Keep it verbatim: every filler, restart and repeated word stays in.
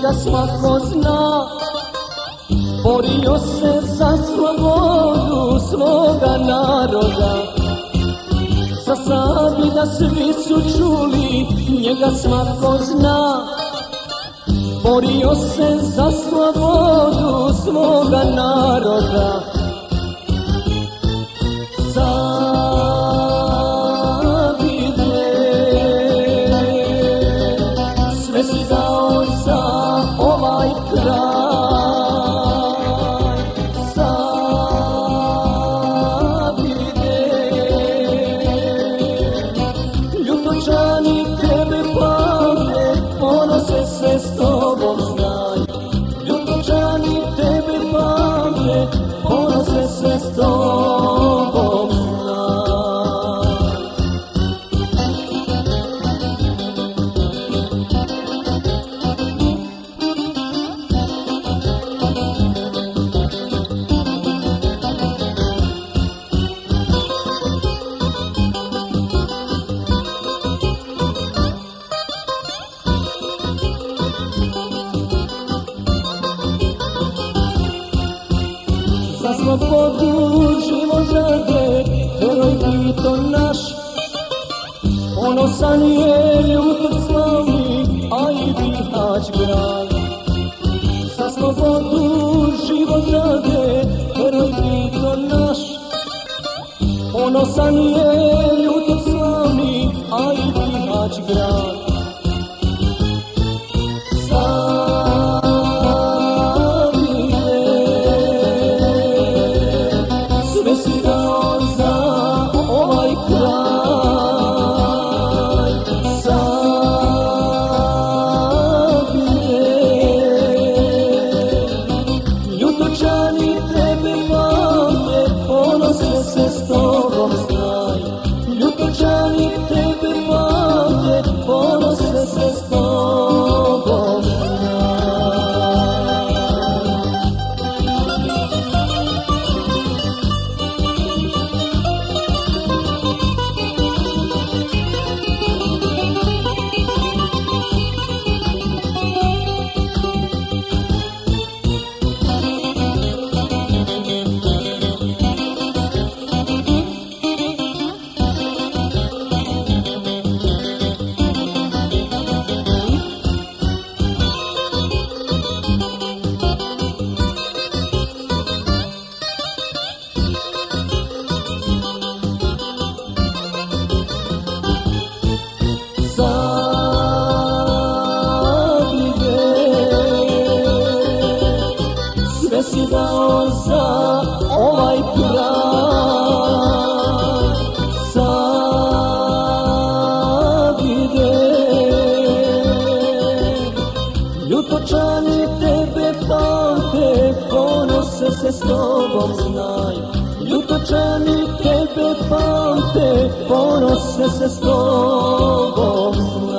njega svako zna. Borio se za slobodu svoga naroda. Sa Savina svi su čuli, njega svako zna. Borio se za slobodu svoga naroda. Savine, sve si dao za ovaj kraj. Savine, Ljutočani tebe pamte, ponose se s tobom znaj. Ljutočani tebe pamte, ponose se s tobom znaj. Za slobodu život rade, heroj Tito naš. Ponosan je Ljutoč slavni, a i Bihać grad. Za slobodu život rade, heroj Tito naš. Ponosan je Ljutoč slavni, a i Bihać grad. Sve si dao za ovaj kraj. Savine, Ljutočani tebe pamte, ponose se s tobom znaj. Ljutočani tebe pamte, ponose se s tobom znaj. Sve si dao za ovaj kraj. Savine, Ljutočani tebe pamte, ponose se s tobom znaj. Ljutočani tebe pamte, ponose se s tobom znaj.